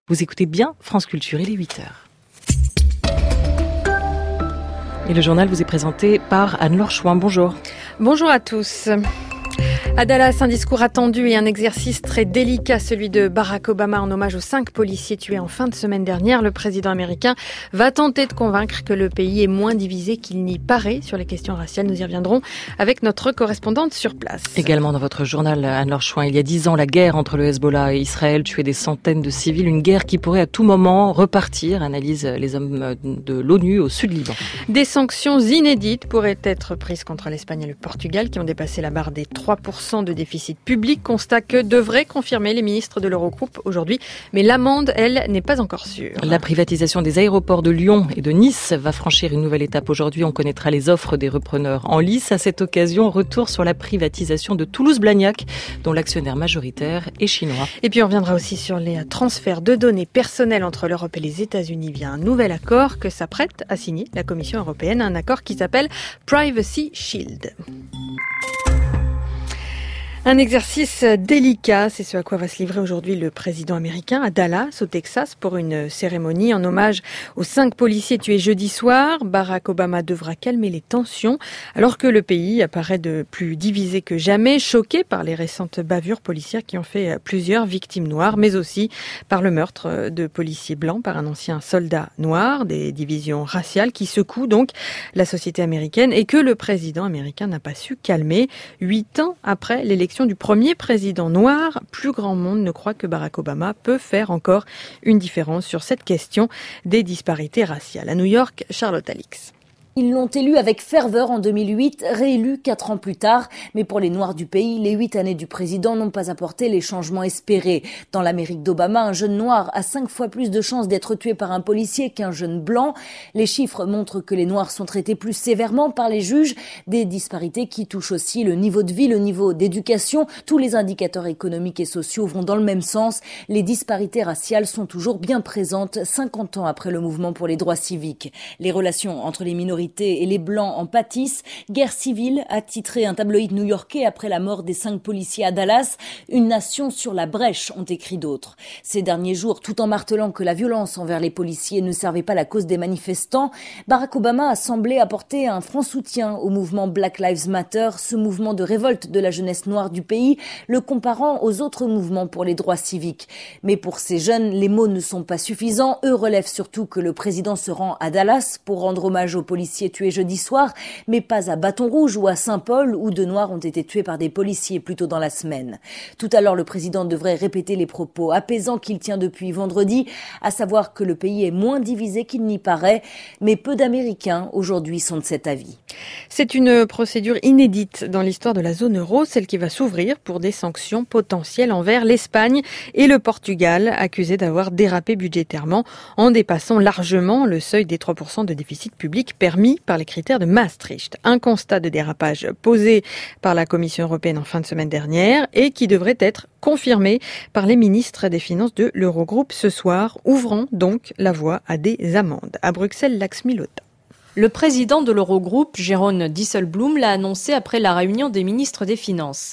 Vous écoutez bien France Culture, il est 8h. Et le journal vous est présenté par Anne-Laure Chouin. Bonjour. Bonjour à tous. À Dallas, un discours attendu et un exercice très délicat, celui de Barack Obama en hommage aux 5 policiers tués en fin de semaine dernière. Le président américain va tenter de convaincre que le pays est moins divisé qu'il n'y paraît sur les questions raciales. Nous y reviendrons avec notre correspondante sur place. Également dans votre journal, Anne-Laure Chouin, il y a 10 ans, la guerre entre le Hezbollah et Israël tuait des centaines de civils. Une guerre qui pourrait à tout moment repartir, analysent les hommes de l'ONU au sud Liban. Des sanctions inédites pourraient être prises contre l'Espagne et le Portugal qui ont dépassé la barre des 3% de déficit public, constat que devraient confirmer les ministres de l'Eurogroupe aujourd'hui. Mais l'amende, elle, n'est pas encore sûre. La privatisation des aéroports de Lyon et de Nice va franchir une nouvelle étape aujourd'hui. On connaîtra les offres des repreneurs en lice. À cette occasion, retour sur la privatisation de Toulouse-Blagnac, dont l'actionnaire majoritaire est chinois. Et puis on reviendra aussi sur les transferts de données personnelles entre l'Europe et les États-Unis via un nouvel accord que s'apprête à signer la Commission européenne, un accord qui s'appelle Privacy Shield. Un exercice délicat, c'est ce à quoi va se livrer aujourd'hui le président américain à Dallas, au Texas, pour une cérémonie en hommage aux 5 policiers tués jeudi soir. Barack Obama devra calmer les tensions, alors que le pays apparaît de plus divisé que jamais, choqué par les récentes bavures policières qui ont fait plusieurs victimes noires, mais aussi par le meurtre de policiers blancs par un ancien soldat noir, des divisions raciales qui secouent donc la société américaine et que le président américain n'a pas su calmer. 8 ans après l'élection du premier président noir, plus grand monde ne croit que Barack Obama peut faire encore une différence sur cette question des disparités raciales. À New York, Charlotte Alix. Ils l'ont élu avec ferveur en 2008, réélu 4 ans plus tard. Mais pour les Noirs du pays, les 8 années du président n'ont pas apporté les changements espérés. Dans l'Amérique d'Obama, un jeune noir a 5 fois plus de chances d'être tué par un policier qu'un jeune blanc. Les chiffres montrent que les Noirs sont traités plus sévèrement par les juges. Des disparités qui touchent aussi le niveau de vie, le niveau d'éducation. Tous les indicateurs économiques et sociaux vont dans le même sens. Les disparités raciales sont toujours bien présentes 50 ans après le mouvement pour les droits civiques. Les relations entre les minorités et les Blancs en pâtissent. Guerre civile, a titré un tabloïd new-yorkais après la mort des 5 policiers à Dallas. Une nation sur la brèche, ont écrit d'autres. Ces derniers jours, tout en martelant que la violence envers les policiers ne servait pas la cause des manifestants, Barack Obama a semblé apporter un franc soutien au mouvement Black Lives Matter, ce mouvement de révolte de la jeunesse noire du pays, le comparant aux autres mouvements pour les droits civiques. Mais pour ces jeunes, les mots ne sont pas suffisants. Eux relèvent surtout que le président se rend à Dallas pour rendre hommage aux policiers tués jeudi soir, mais pas à Bâton Rouge ou à Saint-Paul, où 2 Noirs ont été tués par des policiers plus tôt dans la semaine. Tout à l'heure, le président devrait répéter les propos apaisants qu'il tient depuis vendredi, à savoir que le pays est moins divisé qu'il n'y paraît, mais peu d'Américains aujourd'hui sont de cet avis. C'est une procédure inédite dans l'histoire de la zone euro, celle qui va s'ouvrir pour des sanctions potentielles envers l'Espagne et le Portugal, accusés d'avoir dérapé budgétairement en dépassant largement le seuil des 3% de déficit public permis par les critères de Maastricht. Un constat de dérapage posé par la Commission européenne en fin de semaine dernière et qui devrait être confirmé par les ministres des Finances de l'Eurogroupe ce soir, ouvrant donc la voie à des amendes. À Bruxelles, Laxmi Lotta. Le président de l'Eurogroupe, Jeroen Dijsselbloem, l'a annoncé après la réunion des ministres des Finances.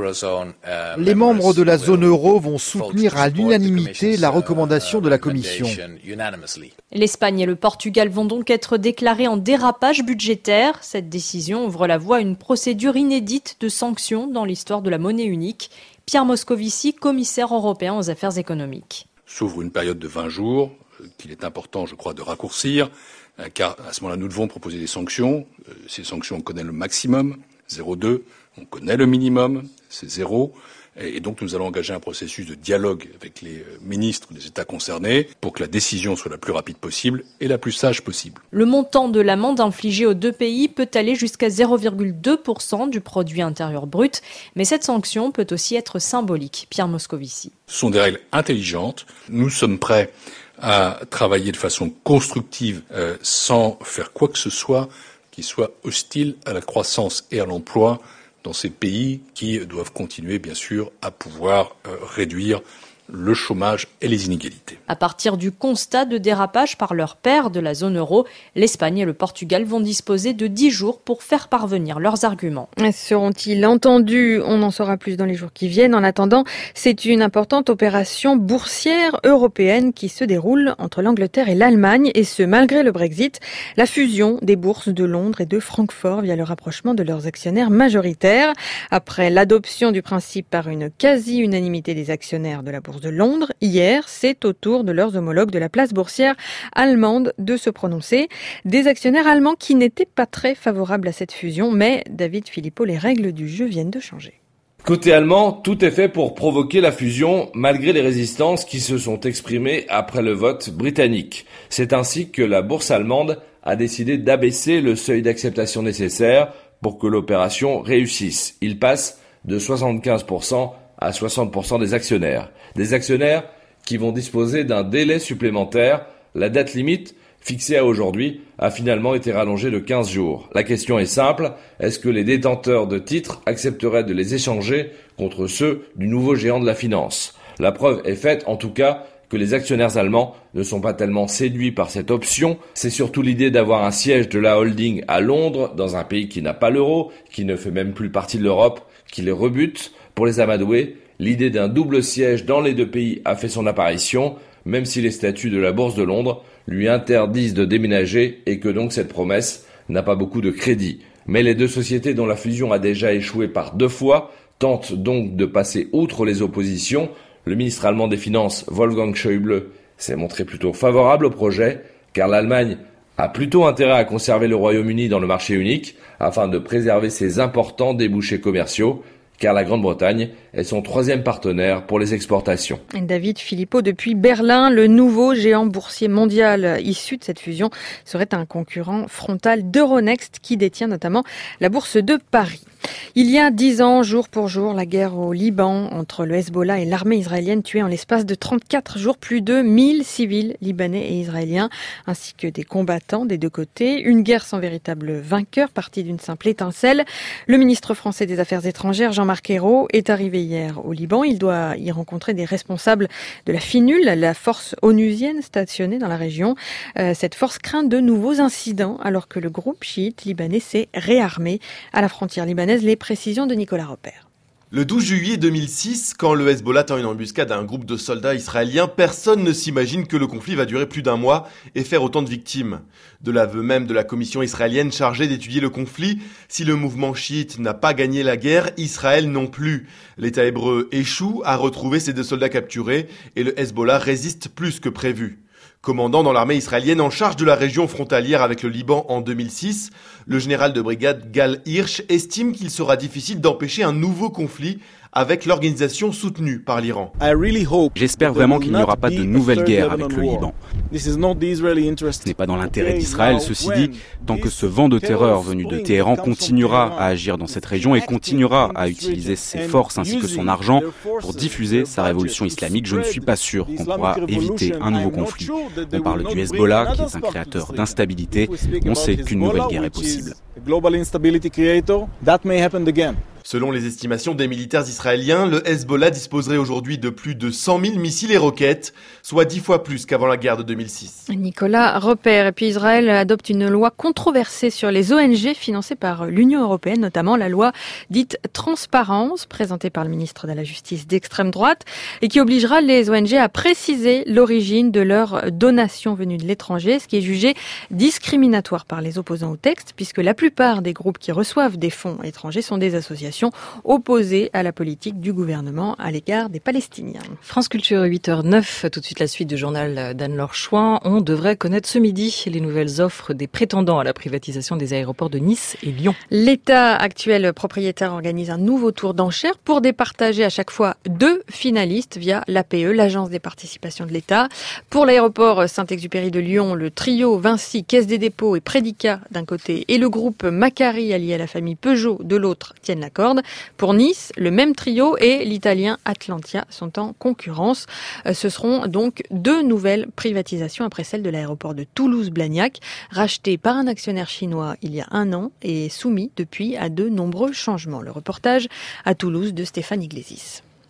Les membres de la zone euro vont soutenir à l'unanimité la recommandation de la Commission. L'Espagne et le Portugal vont donc être déclarés en dérapage budgétaire. Cette décision ouvre la voie à une procédure inédite de sanctions dans l'histoire de la monnaie unique. Pierre Moscovici, commissaire européen aux affaires économiques. S'ouvre une période de 20 jours qu'il est important, je crois, de raccourcir, car à ce moment-là, nous devons proposer des sanctions. Ces sanctions, on connaît le maximum, 0,2. On connaît le minimum, c'est 0. Et donc, nous allons engager un processus de dialogue avec les ministres des États concernés pour que la décision soit la plus rapide possible et la plus sage possible. Le montant de l'amende infligée aux 2 pays peut aller jusqu'à 0,2% du produit intérieur brut. Mais cette sanction peut aussi être symbolique. Pierre Moscovici. Ce sont des règles intelligentes. Nous sommes prêts à travailler de façon constructive sans faire quoi que ce soit qui soit hostile à la croissance et à l'emploi dans ces pays qui doivent continuer, bien sûr, à pouvoir réduire le chômage et les inégalités. À partir du constat de dérapage par leurs pairs de la zone euro, l'Espagne et le Portugal vont disposer de 10 jours pour faire parvenir leurs arguments. Seront-ils entendus ? On en saura plus dans les jours qui viennent. En attendant, c'est une importante opération boursière européenne qui se déroule entre l'Angleterre et l'Allemagne, et ce malgré le Brexit, la fusion des bourses de Londres et de Francfort via le rapprochement de leurs actionnaires majoritaires. Après l'adoption du principe par une quasi-unanimité des actionnaires de la bourse de Londres, hier, c'est au tour de leurs homologues de la place boursière allemande de se prononcer. Des actionnaires allemands qui n'étaient pas très favorables à cette fusion, mais David Philippot, les règles du jeu viennent de changer. Côté allemand, tout est fait pour provoquer la fusion, malgré les résistances qui se sont exprimées après le vote britannique. C'est ainsi que la bourse allemande a décidé d'abaisser le seuil d'acceptation nécessaire pour que l'opération réussisse. Il passe de 75% à 60% des actionnaires. Des actionnaires qui vont disposer d'un délai supplémentaire. La date limite, fixée à aujourd'hui, a finalement été rallongée de 15 jours. La question est simple, est-ce que les détenteurs de titres accepteraient de les échanger contre ceux du nouveau géant de la finance ? La preuve est faite, en tout cas, que les actionnaires allemands ne sont pas tellement séduits par cette option. C'est surtout l'idée d'avoir un siège de la holding à Londres, dans un pays qui n'a pas l'euro, qui ne fait même plus partie de l'Europe, qui les rebute. Pour les amadoués, l'idée d'un double siège dans les deux pays a fait son apparition, même si les statuts de la Bourse de Londres lui interdisent de déménager et que donc cette promesse n'a pas beaucoup de crédit. Mais les deux sociétés dont la fusion a déjà échoué par 2 fois tentent donc de passer outre les oppositions. Le ministre allemand des Finances, Wolfgang Schäuble, s'est montré plutôt favorable au projet, car l'Allemagne a plutôt intérêt à conserver le Royaume-Uni dans le marché unique afin de préserver ses importants débouchés commerciaux, car la Grande-Bretagne est son 3e partenaire pour les exportations. David Philippot, depuis Berlin, le nouveau géant boursier mondial issu de cette fusion serait un concurrent frontal d'Euronext qui détient notamment la bourse de Paris. Il y a 10 ans, jour pour jour, la guerre au Liban entre le Hezbollah et l'armée israélienne tuait en l'espace de 34 jours plus de 1000 civils libanais et israéliens, ainsi que des combattants des deux côtés. Une guerre sans véritable vainqueur, partie d'une simple étincelle. Le ministre français des Affaires étrangères, Jean-Marc Ayrault, est arrivé hier au Liban. Il doit y rencontrer des responsables de la FINUL, la force onusienne stationnée dans la région. Cette force craint de nouveaux incidents alors que le groupe chiite libanais s'est réarmé à la frontière libanaise. Les précisions de Nicolas Repère. Le 12 juillet 2006, quand le Hezbollah tend une embuscade à un groupe de soldats israéliens, personne ne s'imagine que le conflit va durer plus d'1 mois et faire autant de victimes. De l'aveu même de la commission israélienne chargée d'étudier le conflit, si le mouvement chiite n'a pas gagné la guerre, Israël non plus. L'État hébreu échoue à retrouver ses 2 soldats capturés et le Hezbollah résiste plus que prévu. Commandant dans l'armée israélienne en charge de la région frontalière avec le Liban en 2006, le général de brigade Gal Hirsch estime qu'il sera difficile d'empêcher un nouveau conflit avec l'organisation soutenue par l'Iran. J'espère vraiment qu'il n'y aura pas de nouvelle guerre avec le Liban. Ce n'est pas dans l'intérêt d'Israël. Ceci dit, tant que ce vent de terreur venu de Téhéran continuera à agir dans cette région et continuera à utiliser ses forces ainsi que son argent pour diffuser sa révolution islamique, je ne suis pas sûr qu'on pourra éviter un nouveau conflit. On parle du Hezbollah, qui est un créateur d'instabilité. On sait qu'une nouvelle guerre est possible. Selon les estimations des militaires israéliens, le Hezbollah disposerait aujourd'hui de plus de 100 000 missiles et roquettes, soit 10 fois plus qu'avant la guerre de 2006. Nicolas Repère. Et puis Israël adopte une loi controversée sur les ONG financées par l'Union européenne, notamment la loi dite Transparence, présentée par le ministre de la Justice d'extrême droite, et qui obligera les ONG à préciser l'origine de leurs donations venues de l'étranger, ce qui est jugé discriminatoire par les opposants au texte, puisque la plupart des groupes qui reçoivent des fonds étrangers sont des associations opposées à la politique du gouvernement à l'égard des Palestiniens. France Culture, 8h09, tout de suite la suite du journal d'Anne-Laure Chouin. On devrait connaître ce midi les nouvelles offres des prétendants à la privatisation des aéroports de Nice et Lyon. L'État actuel propriétaire organise un nouveau tour d'enchères pour départager à chaque fois 2 finalistes via l'APE, l'Agence des participations de l'État. Pour l'aéroport Saint-Exupéry de Lyon, le trio Vinci, Caisse des dépôts et Prédicat d'un côté et le groupe Macari allié à la famille Peugeot de l'autre tiennent la corde. Pour Nice, le même trio et l'italien Atlantia sont en concurrence. Ce seront donc 2 nouvelles privatisations après celle de l'aéroport de Toulouse-Blagnac, racheté par un actionnaire chinois il y a 1 an et soumis depuis à de nombreux changements. Le reportage à Toulouse de Stéphane Iglesias.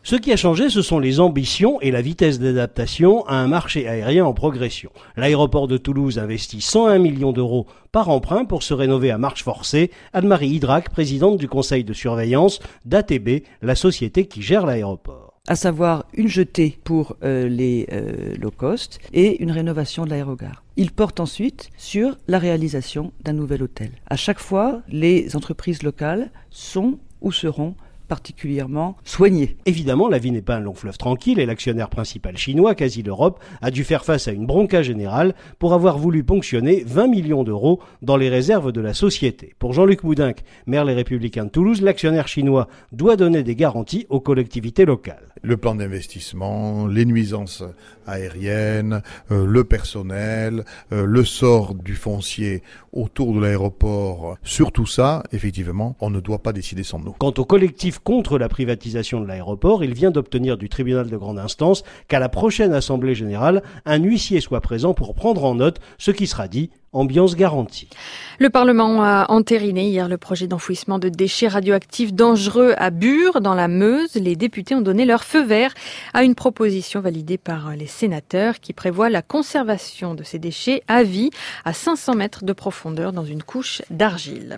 Ce qui a changé, ce sont les ambitions et la vitesse d'adaptation à un marché aérien en progression. L'aéroport de Toulouse investit 101 millions d'euros par emprunt pour se rénover à marche forcée. Anne-Marie Hydrac, présidente du conseil de surveillance d'ATB, la société qui gère l'aéroport. À savoir une jetée pour les low cost et une rénovation de l'aérogare. Il porte ensuite sur la réalisation d'un nouvel hôtel. À chaque fois, les entreprises locales sont ou seront particulièrement soigné. Évidemment, la vie n'est pas un long fleuve tranquille et l'actionnaire principal chinois, Casil Europe, a dû faire face à une bronca générale pour avoir voulu ponctionner 20 millions d'euros dans les réserves de la société. Pour Jean-Luc Moudinque, maire Les Républicains de Toulouse, l'actionnaire chinois doit donner des garanties aux collectivités locales. Le plan d'investissement, les nuisances aériennes, le personnel, le sort du foncier autour de l'aéroport, sur tout ça, effectivement, on ne doit pas décider sans nous. Quant au collectif contre la privatisation de l'aéroport, il vient d'obtenir du tribunal de grande instance qu'à la prochaine assemblée générale, un huissier soit présent pour prendre en note ce qui sera dit. Ambiance garantie. Le Parlement a entériné hier le projet d'enfouissement de déchets radioactifs dangereux à Bure, dans la Meuse. Les députés ont donné leur feu vert à une proposition validée par les sénateurs qui prévoit la conservation de ces déchets à vie à 500 mètres de profondeur dans une couche d'argile.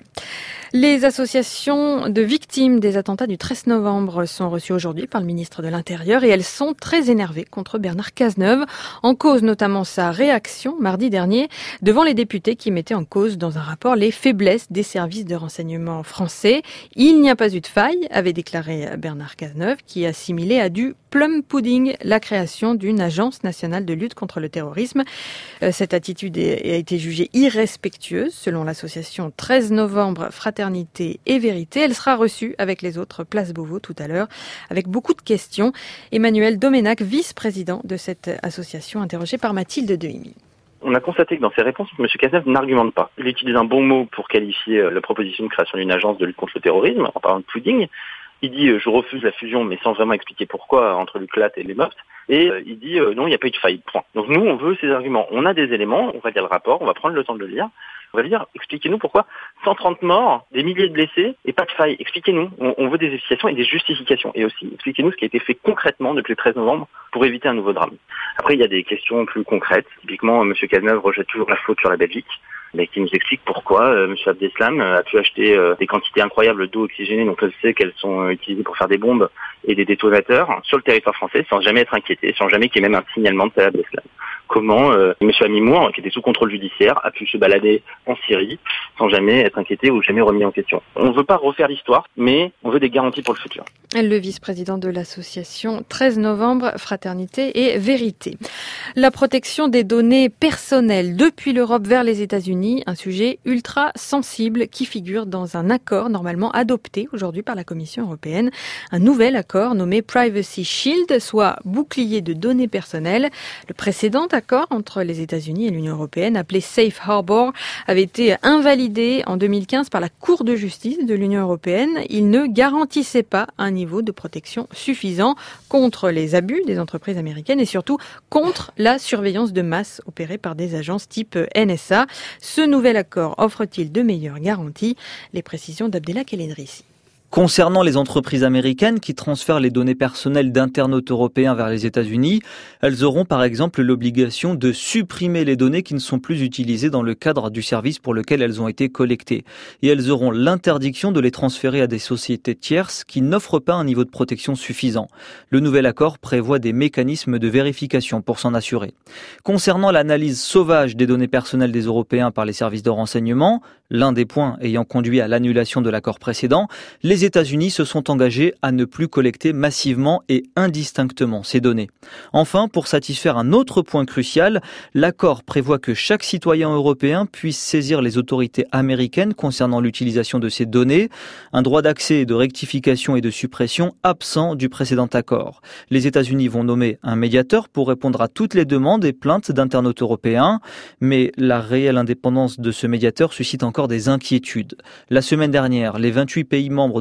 Les associations de victimes des attentats du 13 novembre sont reçues aujourd'hui par le ministre de l'Intérieur et elles sont très énervées contre Bernard Cazeneuve, en cause notamment sa réaction mardi dernier devant les députés qui mettaient en cause dans un rapport les faiblesses des services de renseignement français. Il n'y a pas eu de faille, avait déclaré Bernard Cazeneuve, qui assimilait à du plum pudding la création d'une agence nationale de lutte contre le terrorisme. Cette attitude a été jugée irrespectueuse selon l'association 13 novembre Fraternité et Vérité. Elle sera reçue avec les autres Place Beauvau tout à l'heure avec beaucoup de questions. Emmanuel Doménac, vice-président de cette association, interrogé par Mathilde Dehimi. On a constaté que dans ses réponses, M. Cazeneuve n'argumente pas. Il utilise un bon mot pour qualifier la proposition de création d'une agence de lutte contre le terrorisme, en parlant de pudding. Il dit je refuse la fusion, mais sans vraiment expliquer pourquoi, entre l'UCLAT et les MOPT. Et il dit non, il n'y a pas eu de faille, point. Donc nous, on veut ces arguments. On a des éléments, on va lire le rapport, on va prendre le temps de le lire. On va lui dire, expliquez-nous pourquoi 130 morts, des milliers de blessés et pas de faille. Expliquez-nous. On veut des explications et des justifications. Et aussi, expliquez-nous ce qui a été fait concrètement depuis le 13 novembre pour éviter un nouveau drame. Après, il y a des questions plus concrètes. Typiquement, M. Cazeneuve rejette toujours la faute sur la Belgique, mais qui nous explique pourquoi M. Abdeslam a pu acheter des quantités incroyables d'eau oxygénée, donc on sait qu'elles sont utilisées pour faire des bombes et des détonateurs sur le territoire français sans jamais être inquiété, sans jamais qu'il y ait même un signalement de Salah Abdeslam. Comment M. Amimour, qui était sous contrôle judiciaire, a pu se balader en Syrie sans jamais être inquiété ou jamais remis en question. On ne veut pas refaire l'histoire, mais on veut des garanties pour le futur. Le vice-président de l'association 13 novembre Fraternité et Vérité. La protection des données personnelles depuis l'Europe vers les États-Unis, un sujet ultra sensible qui figure dans un accord normalement adopté aujourd'hui par la Commission européenne. Un nouvel accord nommé Privacy Shield, soit bouclier de données personnelles. Le précédent accord entre les États-Unis et l'Union européenne, appelé Safe Harbor, avait été invalidé en 2015 par la Cour de justice de l'Union européenne. Il ne garantissait pas un niveau de protection suffisant contre les abus des entreprises américaines et surtout contre la surveillance de masse opérée par des agences type NSA. Ce nouvel accord offre-t-il de meilleures garanties? Les précisions d'Abdelak El-Endrissi. Concernant les entreprises américaines qui transfèrent les données personnelles d'internautes européens vers les États-Unis, elles auront par exemple l'obligation de supprimer les données qui ne sont plus utilisées dans le cadre du service pour lequel elles ont été collectées. Et elles auront l'interdiction de les transférer à des sociétés tierces qui n'offrent pas un niveau de protection suffisant. Le nouvel accord prévoit des mécanismes de vérification pour s'en assurer. Concernant l'analyse sauvage des données personnelles des Européens par les services de renseignement, l'un des points ayant conduit à l'annulation de l'accord précédent, les États-Unis se sont engagés à ne plus collecter massivement et indistinctement ces données. Enfin, pour satisfaire un autre point crucial, l'accord prévoit que chaque citoyen européen puisse saisir les autorités américaines concernant l'utilisation de ces données, un droit d'accès, de rectification et de suppression absent du précédent accord. Les États-Unis vont nommer un médiateur pour répondre à toutes les demandes et plaintes d'internautes européens, mais la réelle indépendance de ce médiateur suscite encore des inquiétudes. La semaine dernière, les 28 pays membres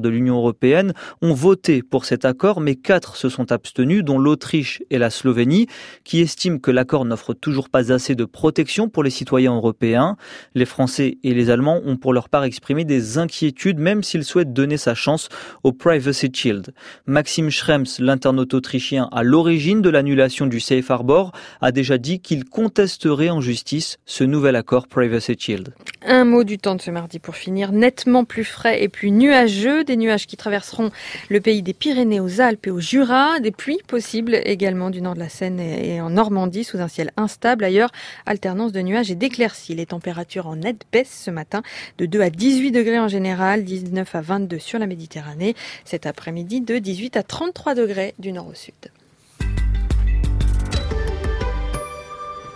de l'Union européenne ont voté pour cet accord, mais 4 se sont abstenus, dont l'Autriche et la Slovénie, qui estiment que l'accord n'offre toujours pas assez de protection pour les citoyens européens. Les Français et les Allemands ont pour leur part exprimé des inquiétudes, même s'ils souhaitent donner sa chance au Privacy Shield. Maxime Schrems, l'internaute autrichien à l'origine de l'annulation du Safe Harbor, a déjà dit qu'il contesterait en justice ce nouvel accord Privacy Shield. Un mot du temps de ce mardi pour finir. Nettement plus frais et plus nuageux. Des nuages qui traverseront le pays des Pyrénées aux Alpes et au Jura. Des pluies possibles également du nord de la Seine et en Normandie sous un ciel instable. Ailleurs, alternance de nuages et d'éclaircies. Les températures en nette baisse ce matin de 2 à 18 degrés en général, 19 à 22 sur la Méditerranée. Cet après-midi de 18 à 33 degrés du nord au sud.